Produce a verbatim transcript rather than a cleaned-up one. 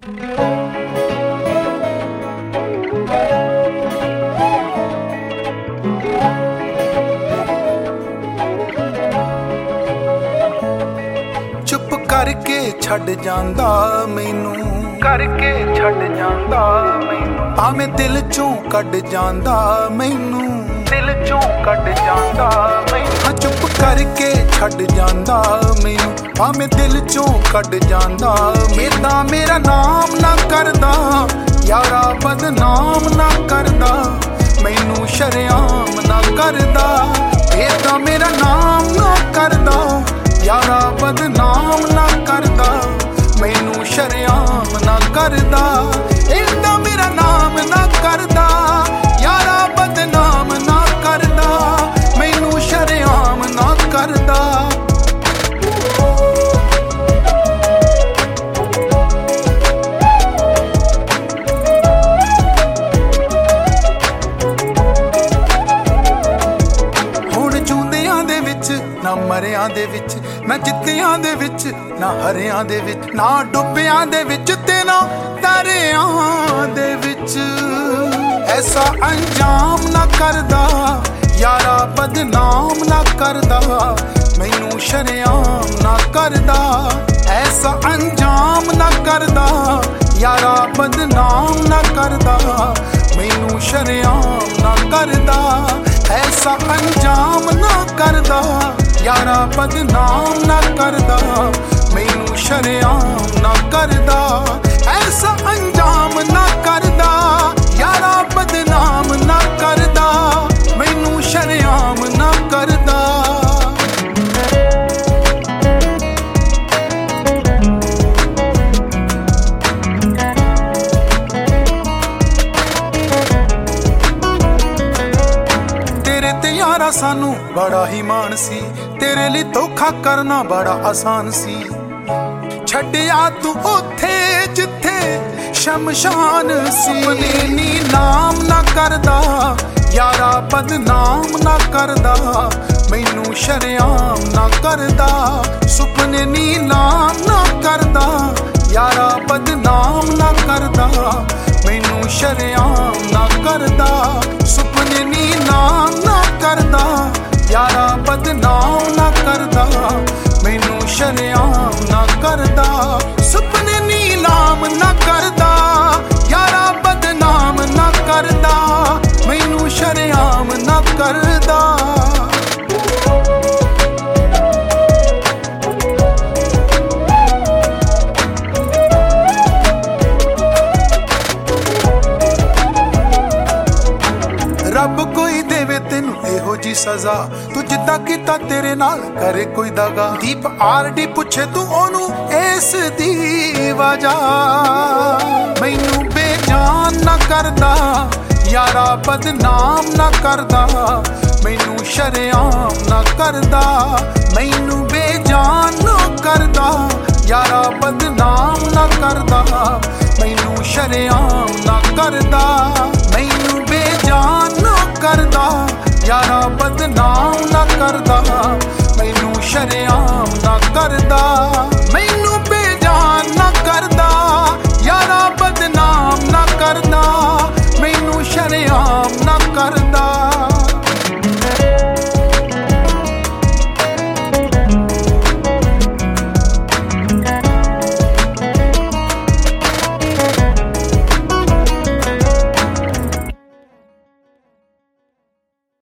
चुप करके छड़ जांदा मैनू, करके छड़ जांदा मैनू, भावें दिल चों कट जांदा मैनू, दिल चों कट जांदा मैनू। चुप करके छड़ जांदा मैनू, भावें दिल चों कट जांदा। मेरा मेरा नाम ना करदा यारा, बदनाम ना करदा, मैनू शरेआम ना करदा। मेरा मेरा नाम ना करदा यारा, बदनाम ना करदा, मैनू शरेआम ना करदा। इंदा मेरा नाम ना करदा यारा, बदनाम ना करदा, मैनू शरेआम ना करदा। हुण जूंदियां दे विच ना मरियां दे विच, ना जिद्दियां दे विच ना हरियां दे विच, ना डुब्बियां दे विच ते ना तरियां दे विच। ऐसा अंजाम ना करदा यारा, बदनाम ना करदा, मैनू शरेआम ना करदा। ऐसा अंजाम ना करदा यारा, बदनाम ना करदा, मैनू शरेआम ना करदा। ऐसा अंजाम ना करदा यारा, बदनाम ना करदा, मैनू शरेआम ना करदा। ऐसा अंजाम ना करदा यारा, बदनाम ना करदा, मैनू शरेआम ना करदा। तेरे ते यारा सानू बड़ा ही मान सी, तेरे लिए धोखा करना बड़ा आसान सी। छड्डिया तू ओथे जिथे शमशान सी। नी नाम ना करदा यारा, बदनाम ना करदा, मैनू शरेआम ना करदा। सुपने नी नाम ना करदा यारा, बदनाम ना करदा, मैनू शरेआम ना करदा। सुपने नी नाम ना करदा यारा, बदनाम ना करदा, मैनू शरेआम ना करदा। सुपने नी नाम ना करदा यारा, बदनाम ना करदा, मैनू शरेआम ना करदा। रब कोई देवे तेनू एहो जी सजा, तू जिद्दां कीता तेरे नाल करे कोई दगा। दीप आर डी पुछे तू ओनू इस दी वजह, मैनू बेजान ना करदा यारा, बदनाम ना करदा, मैनू शरेआम ना करदा। मैनू बेजान ना करदा यारा, बदनाम ना करदा, मैनू शरेआम ना करदा। मैनू बेजान ना करदा यारा, बदनाम ना करदा, मैनू शरेआम ना करदा।